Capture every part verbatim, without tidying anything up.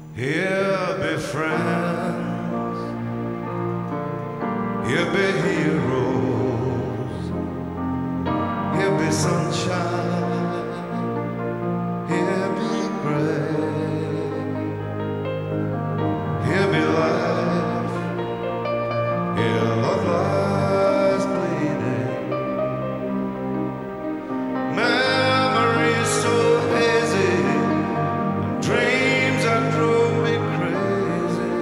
Here be friends, here be heroes, here be sunshine, here be gray, here be life, here love lies bleeding. Memories so hazy, and dreams that drove me crazy.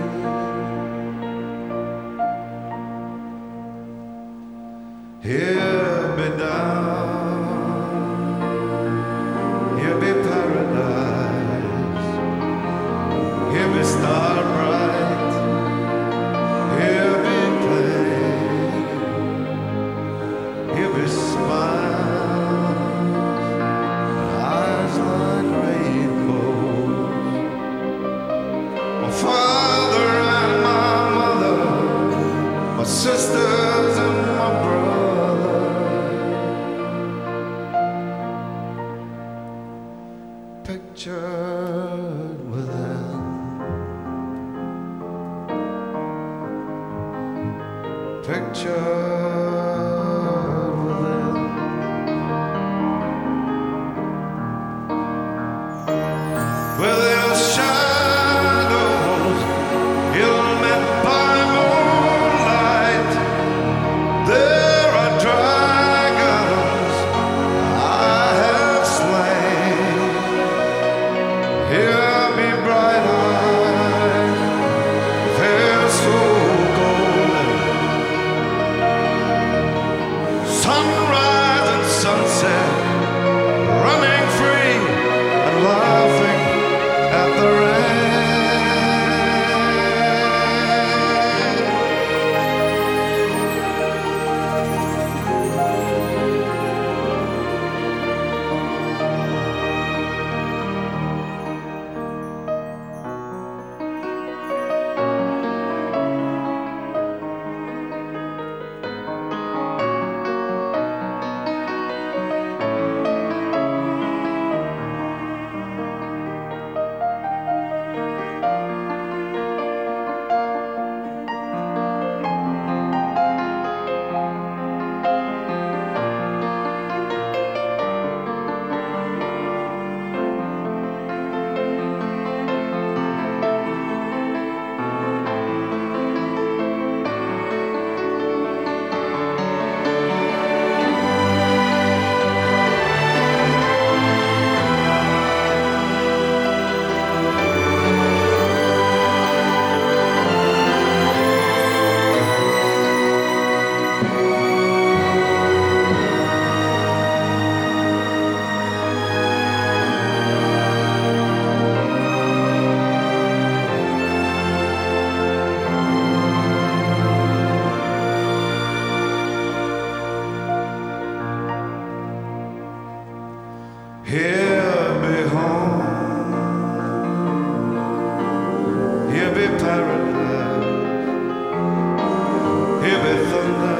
Here be down, here be paradise, here be star bright, here be plain, here be smiles, eyes like rainbows. My father and my mother, my sisters and my brother, pictured within, pictured within. Well, there's shadows illumined by moonlight. There are dragons I have slain. Hear me, bright eyes, they're so golden. Sunrise and sunset, running free and laughing at the rain. Here be home, here be paradise, here be thunder,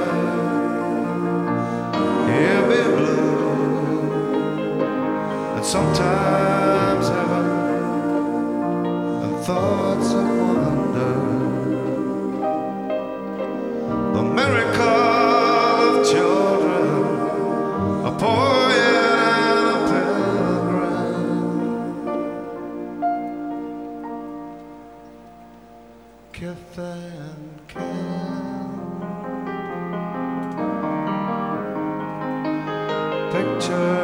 here be blue, and sometimes heaven and thoughts of wonder. The miracle of children, a poet and a pilgrim, kith and kin, picture